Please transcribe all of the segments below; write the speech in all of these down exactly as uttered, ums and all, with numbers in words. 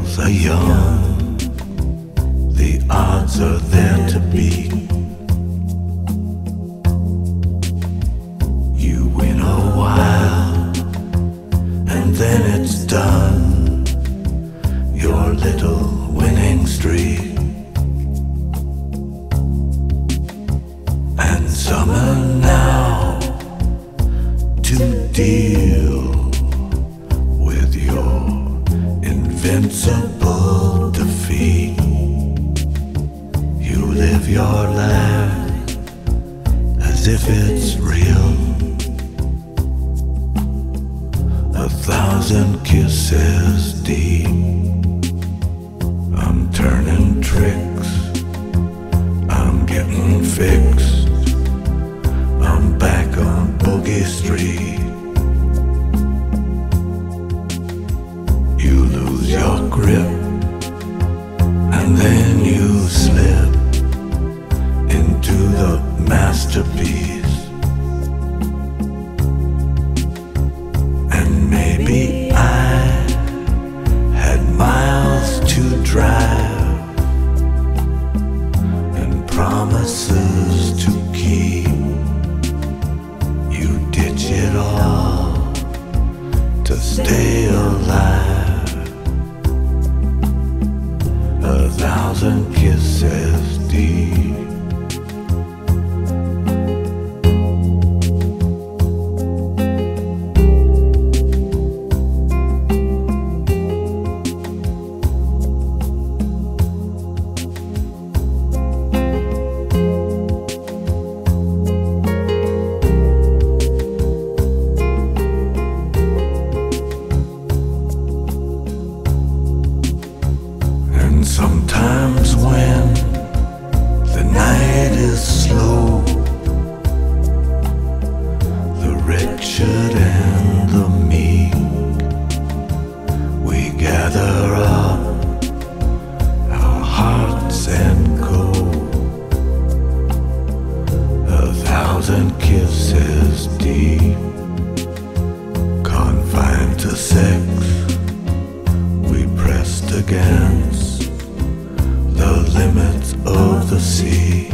girls are young, the odds are there to beat. You win a while, and then it's done, your little winning streak. And summer now to deal with your invincible defeat. You live your life as if it's real. A thousand kisses deep. I'm turning tricks, I'm getting fixed, I'm back on Boogie Street. You lose your grip, and then you slip into the masterpiece. And maybe I had miles to drive and promises to keep. You ditch it all to stay alive. A thousand kisses deep. Sometimes when the night is slow, the wretched and the meek, we gather up our hearts and go. A thousand kisses deep, confined to sex, we pressed against the limits of the sea.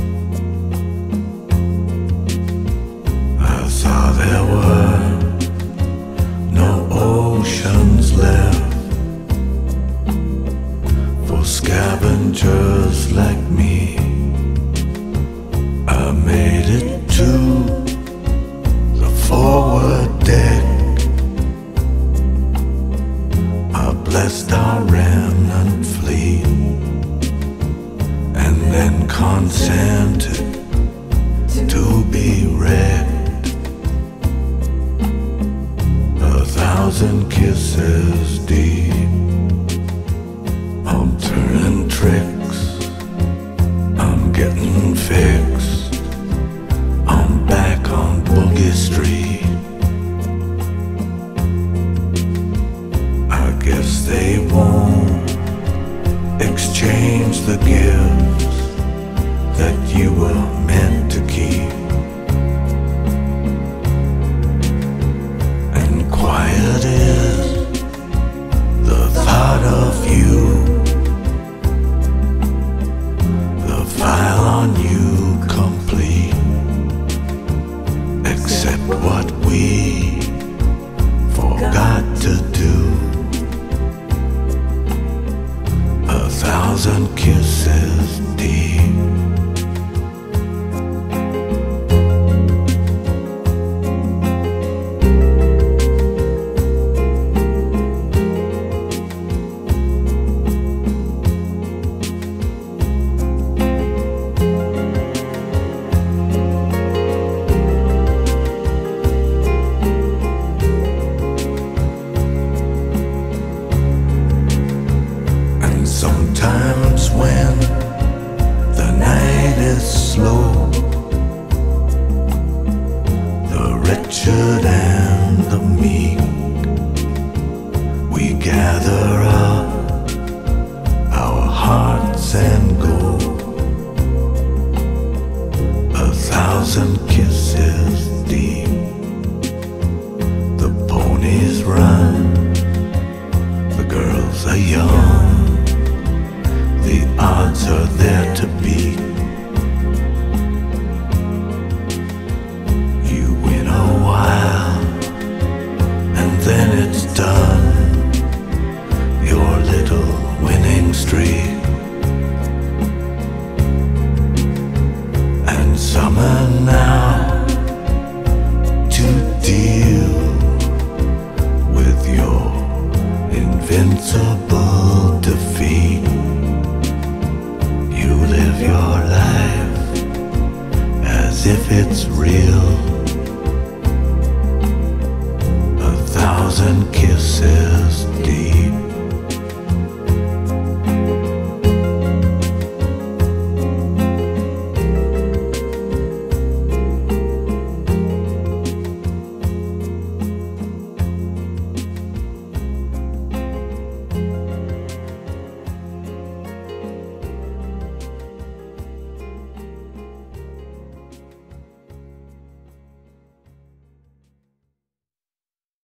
I saw there were no oceans left for scavengers like me. I made it to the forward deck. I blessed our remnant fleet, and then consented to be wrecked. A thousand kisses deep. I'm turning tricks, I'm getting fixed, I'm back on Boogie Street. I guess they won't exchange the gifts that you were meant to keep. And quiet is the girls are young, the odds are there to beat. You win a while, and then it's done. Your little winning streak.